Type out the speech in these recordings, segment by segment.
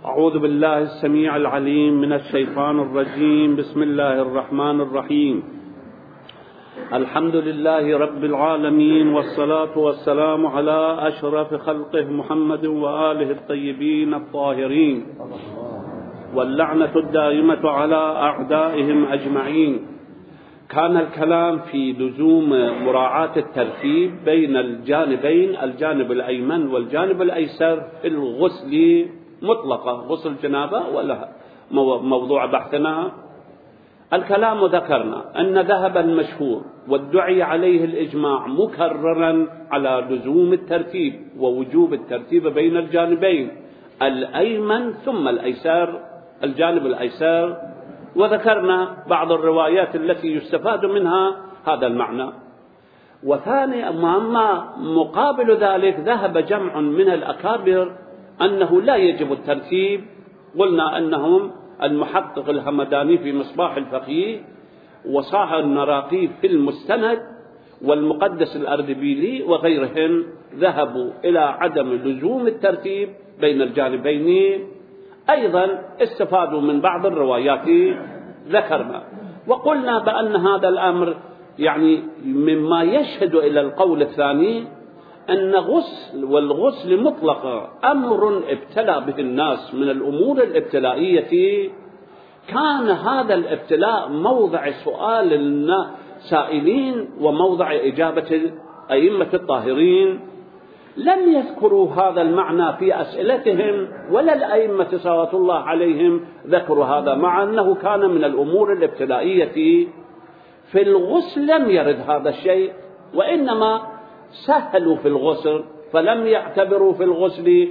أعوذ بالله السميع العليم من الشيطان الرجيم. بسم الله الرحمن الرحيم. الحمد لله رب العالمين، والصلاة والسلام على أشرف خلقه محمد وآله الطيبين الطاهرين، واللعنة الدائمة على أعدائهم أجمعين. كان الكلام في لزوم مراعاة الترتيب بين الجانبين، الجانب الأيمن والجانب الأيسر في الغسل مطلقة، غسل جنابة ولا موضوع بحثنا. الكلام ذكرنا أن ذهب المشهور والدعي عليه الإجماع مكررا على لزوم الترتيب ووجوب الترتيب بين الجانبين الأيمن ثم الأيسر، الجانب الأيسر، وذكرنا بعض الروايات التي يستفاد منها هذا المعنى. وثاني أما مقابل ذلك ذهب جمع من الأكابر أنه لا يجب الترتيب. قلنا أنهم المحقق الهمداني في مصباح الفقيه، وصاحب النراقي في المستند، والمقدس الأردبيلي وغيرهم ذهبوا إلى عدم لزوم الترتيب بين الجانبين. أيضا استفادوا من بعض الروايات ذكرنا، وقلنا بأن هذا الأمر يعني مما يشهد إلى القول الثاني أن والغسل مطلقا أمر ابتلى به الناس من الأمور الابتلائية. كان هذا الابتلاء موضع سؤال السائلين وموضع إجابة الأئمة الطاهرين. لم يذكروا هذا المعنى في أسئلتهم، ولا الأئمة صلوات الله عليهم ذكروا هذا، مع أنه كان من الأمور الابتلائية. في الغسل لم يرد هذا الشيء، وإنما سهلوا في الغسل، فلم يعتبروا في الغسل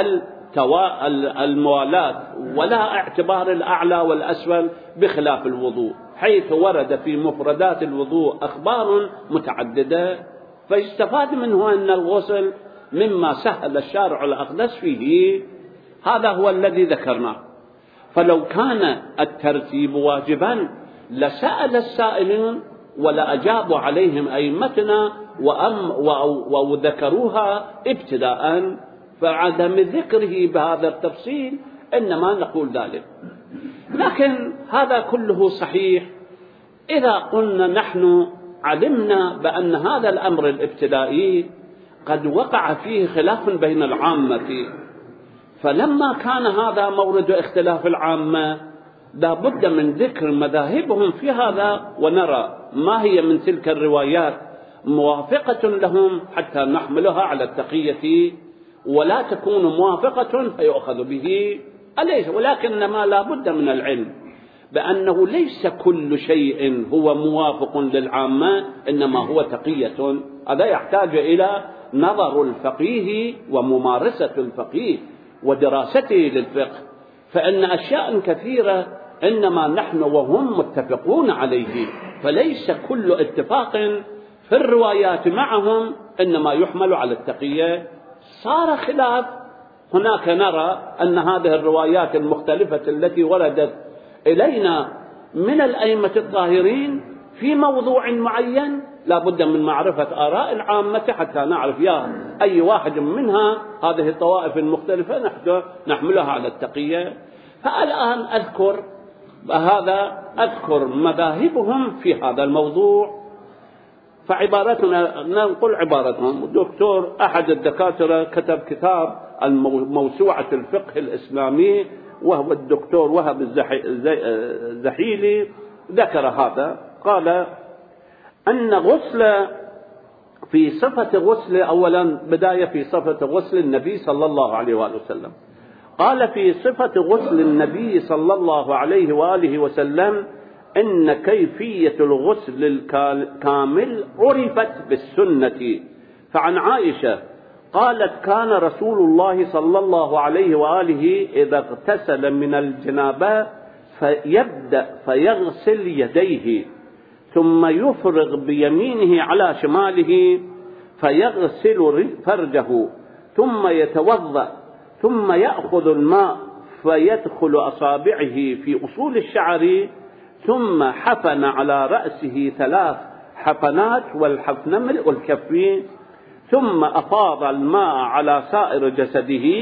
الموالاة ولا اعتبار الأعلى والأسفل، بخلاف الوضوء، حيث ورد في مفردات الوضوء أخبار متعددة. فيستفاد منه أن الغسل مما سهل الشارع الأقدس فيه. هذا هو الذي ذكرناه. فلو كان الترتيب واجبا لسأل السائلين ولأجابوا عليهم أئمتنا وذكروها ابتداء، فعدم ذكره بهذا التفصيل إنما نقول ذلك. لكن هذا كله صحيح إذا قلنا نحن علمنا بأن هذا الأمر الابتدائي قد وقع فيه خلاف بين العامة، فلما كان هذا مورد اختلاف العامة لا بد من ذكر مذاهبهم في هذا، ونرى ما هي من تلك الروايات موافقة لهم حتى نحملها على التقية، ولا تكون موافقة فيؤخذ به أليس. ولكنما لا بد من العلم بأنه ليس كل شيء هو موافق للعامة، إنما هو تقية. هذا يحتاج إلى نظر الفقيه وممارسة الفقيه ودراسته للفقه، فإن أشياء كثيرة إنما نحن وهم متفقون عليه، فليس كل اتفاق في الروايات معهم إنما يحمل على التقية. صار خلاف هناك، نرى أن هذه الروايات المختلفة التي وردت إلينا من الأئمة الطاهرين في موضوع معين لا بد من معرفة آراء العامة حتى نعرف يا أي واحد منها هذه الطوائف المختلفة نحملها على التقية. فالآن أذكر مذاهبهم في هذا الموضوع. فعبارتنا نقول عبارتهم. دكتور أحد الدكاترة كتب كتاب موسوعة الفقه الإسلامي، وهو الدكتور وهب الزحيلي، ذكر هذا. قال أن غسل في صفة غسل، أولا بداية في صفة غسل النبي صلى الله عليه وآله وسلم. قال في صفة غسل النبي صلى الله عليه وآله وسلم إن كيفية الغسل الكامل عرفت بالسنة. فعن عائشة قالت كان رسول الله صلى الله عليه وآله إذا اغتسل من الجنابة فيبدأ فيغسل يديه، ثم يفرغ بيمينه على شماله فيغسل فرجه، ثم يتوضأ، ثم يأخذ الماء فيدخل أصابعه في أصول الشعر، ثم حفن على رأسه 3 حفنات، والحفن ملء الكفين، ثم أفاض الماء على سائر جسده،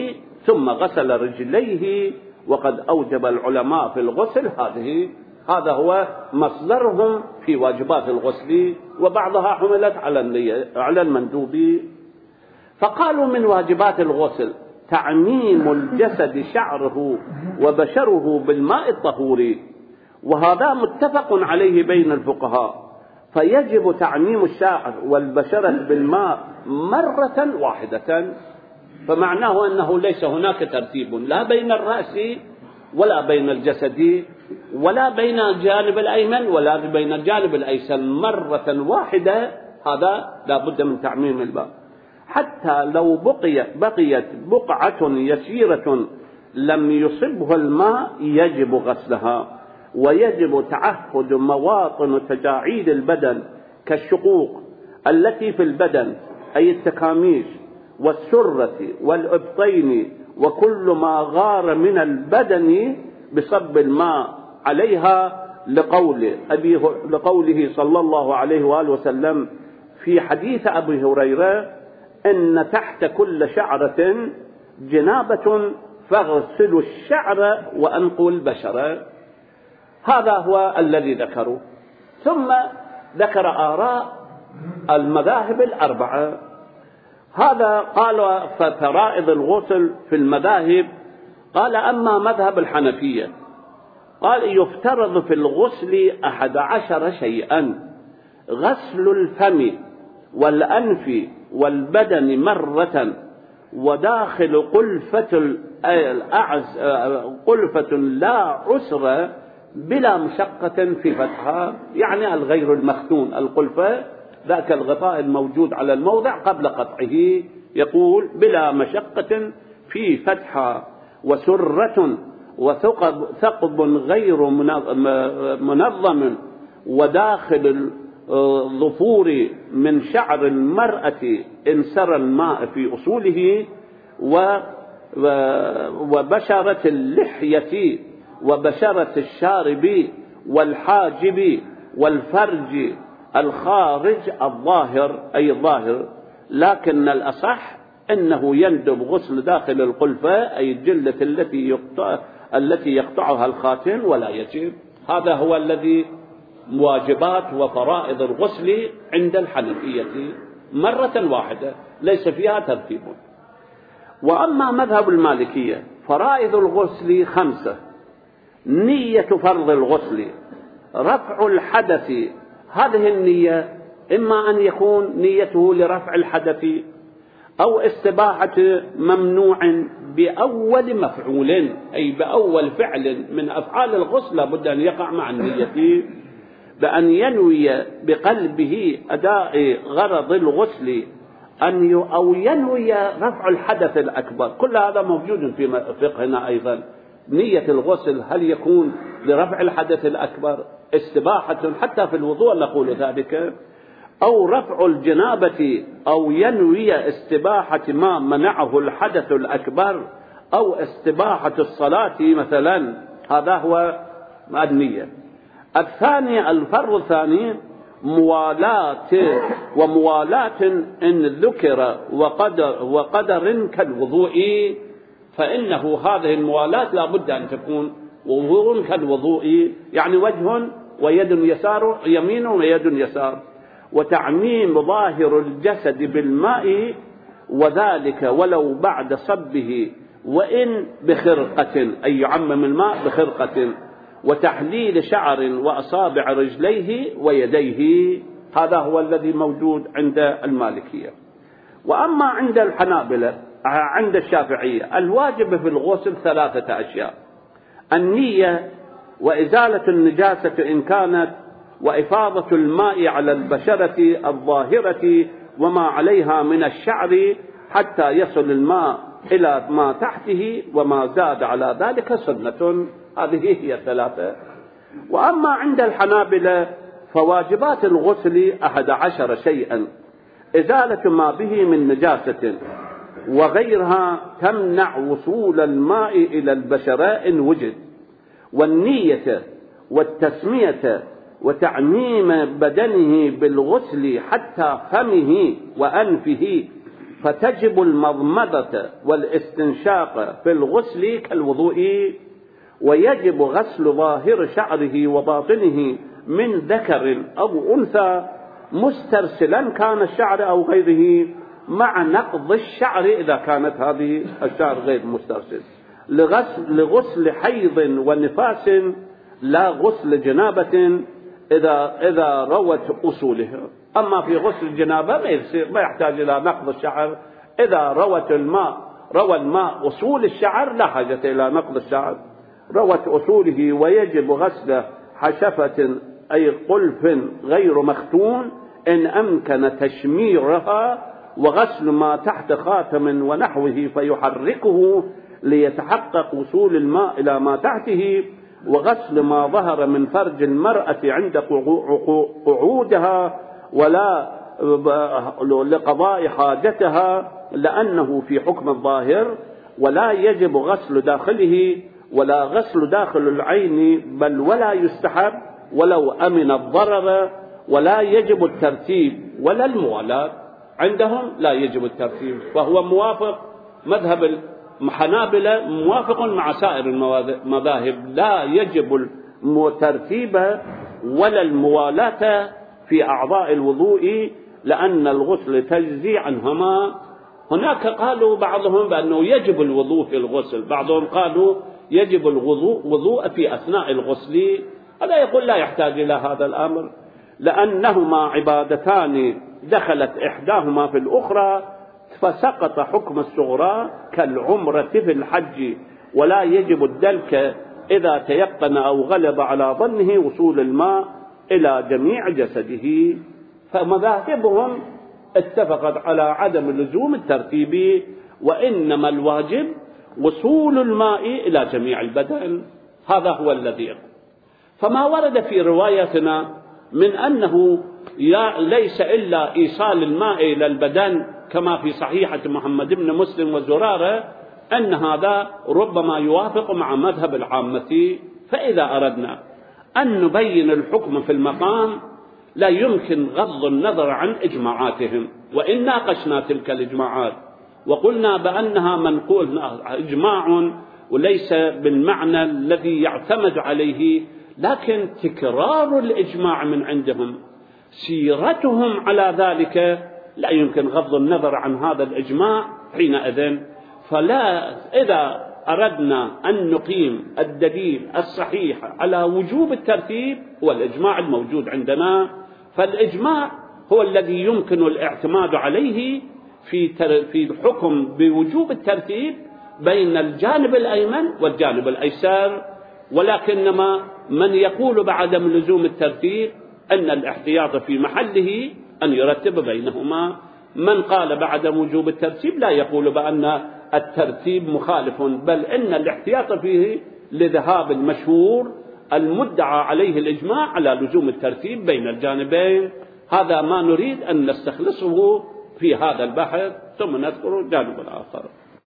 ثم غسل رجليه، وقد أوجب العلماء في الغسل هذا هو مصدرهم في واجبات الغسل، وبعضها حملت على المندوب. فقالوا من واجبات الغسل تعميم الجسد شعره وبشره بالماء الطهور، وهذا متفق عليه بين الفقهاء، فيجب تعميم الشعر والبشرة بالماء مرة واحدة. فمعناه أنه ليس هناك ترتيب لا بين الرأس ولا بين الجسد ولا بين الجانب الأيمن ولا بين الجانب الأيسر، مرة واحدة. هذا لا بد من تعميم الماء. حتى لو بقيت بقعة يسيرة لم يصبه الماء يجب غسلها، ويجب تعهد مواطن تجاعيد البدن كالشقوق التي في البدن، أي التكاميش والسرة والإبطين وكل ما غار من البدن بصب الماء عليها، لقوله صلى الله عليه وآله وسلم في حديث أبي هريرة: إن تحت كل شعرة جنابة فاغسلوا الشعر وأنقوا البشرة. هذا هو الذي ذكروا. ثم ذكر آراء المذاهب الأربعة. هذا قال فرائض الغسل في المذاهب. قال: أما مذهب الحنفية قال: يفترض في الغسل 11 شيئا: غسل الفم والأنف والبدن مرة، وداخل قلفة لا عسر بلا مشقة في فتحها، يعني الغير المختون، القلفة ذاك الغطاء الموجود على الموضع قبل قطعه، يقول بلا مشقة في فتحها، وسرة وثقب غير منظم، وداخل الظفور من شعر المرأة إن سرى الماء في أصوله، وبشرة اللحية وبشرة الشارب والحاجب والفرج الخارج الظاهر، أي الظاهر. لكن الأصح أنه يندب غسل داخل القلفة، أي الجلة التي يقطعها الخاتم، ولا يجب. هذا هو الذي واجبات وفرائض الغسل عند الحنفية مرة واحدة، ليس فيها ترتيب. وأما مذهب المالكية فرائض الغسل 5: نية فرض الغسل، رفع الحدث. هذه النية إما أن يكون نيته لرفع الحدث أو استباحة ممنوع بأول مفعول، أي بأول فعل من أفعال الغسل لابد أن يقع مع النية، بأن ينوي بقلبه أداء غرض الغسل، أو ينوي رفع الحدث الأكبر. كل هذا موجود في فقهنا أيضا. نية الغسل هل يكون لرفع الحدث الأكبر، استباحة، حتى في الوضوء نقول ذلك، أو رفع الجنابة، أو ينوي استباحة ما منعه الحدث الأكبر، أو استباحة الصلاة مثلا. هذا هو النية. الثاني، الفرض الثاني، وموالاة إن ذكر وقدر كالوضوء، فإنه هذه الموالاة لا بد أن تكون وضوء كالوضوء، يعني وجه ويد يسار، يمين ويد يسار، وتعميم ظاهر الجسد بالماء، وذلك ولو بعد صبه، وإن بخرقة، أي يعمم الماء بخرقة، وتحليل شعر وأصابع رجليه ويديه. هذا هو الذي موجود عند المالكية. وأما عند الحنابلة، عند الشافعية، الواجب في الغسل 3 أشياء: النية، وإزالة النجاسة إن كانت، وإفاضة الماء على البشرة الظاهرة وما عليها من الشعر حتى يصل الماء إلى ما تحته، وما زاد على ذلك سنة. هذه هي 3. وأما عند الحنابلة فواجبات الغسل 11 شيئا: إزالة ما به من نجاسة وغيرها تمنع وصول الماء إلى البشرة إن وجد، والنية والتسمية وتعميم بدنه بالغسل حتى فمه وأنفه، فتجب المضمضة والاستنشاق في الغسل كالوضوء، ويجب غسل ظاهر شعره وباطنه من ذكر أو أنثى مسترسلا كان الشعر أو غيره، مع نقض الشعر إذا كانت هذه الشعر غير مسترسل، لغسل حيض ونفاس لا غسل جنابة إذا روت أصولها. أما في غسل الجنابة ما يحتاج إلى نقض الشعر، إذا روى الماء أصول الشعر لا حاجة إلى نقض الشعر، روت أصوله. ويجب غسل حشفة أي قلف غير مختون إن أمكن تشميرها، وغسل ما تحت خاتم ونحوه فيحركه ليتحقق وصول الماء إلى ما تحته، وغسل ما ظهر من فرج المرأة عند قعودها ولا لقضاء حاجتها لأنه في حكم الظاهر، ولا يجب غسل داخله ولا غسل داخل العين، بل ولا يستحب ولو أمن الضرر، ولا يجب الترتيب ولا الموالاة. عندهم لا يجب الترتيب، وهو موافق مذهب الحنابلة، موافق مع سائر المذاهب، لا يجب الترتيب ولا الموالاة في أعضاء الوضوء، لأن الغسل تجزي عنهما. هناك قالوا بعضهم بأنه يجب الوضوء في الغسل، بعضهم قالوا يجب الوضوء في أثناء الغسل. هذا يقول لا يحتاج إلى هذا الأمر، لأنهما عبادتان دخلت إحداهما في الأخرى، فسقط حكم الصغرى كالعمرة في الحج، ولا يجب الدلك إذا تيقن أو غلب على ظنه وصول الماء إلى جميع جسده. فمذاهبهم اتفقت على عدم لزوم الترتيب، وإنما الواجب وصول الماء إلى جميع البدن. هذا هو الذي. فما ورد في روايتنا من أنه ليس إلا إيصال الماء إلى البدن كما في صحيحة محمد بن مسلم وزرارة، أن هذا ربما يوافق مع مذهب العامة. فإذا أردنا أن نبين الحكم في المقام لا يمكن غض النظر عن إجماعاتهم، وإن ناقشنا تلك الإجماعات وقلنا بأنها منقول إجماع وليس بالمعنى الذي يعتمد عليه، لكن تكرار الإجماع من عندهم، سيرتهم على ذلك، لا يمكن غض النظر عن هذا الإجماع حينئذ. فلا، إذا أردنا أن نقيم الدليل الصحيح على وجوب الترتيب هو الإجماع الموجود عندنا، فالإجماع هو الذي يمكن الاعتماد عليه في الحكم بوجوب الترتيب بين الجانب الأيمن والجانب الأيسر. ولكنما من يقول بعدم لزوم الترتيب أن الاحتياط في محله أن يرتب بينهما. من قال بعدم وجوب الترتيب لا يقول بأن الترتيب مخالف، بل إن الاحتياط فيه لذهاب المشهور المدعى عليه الإجماع على لزوم الترتيب بين الجانبين. هذا ما نريد أن نستخلصه في هذا البحث، ثم نذكر الجانب الآخر.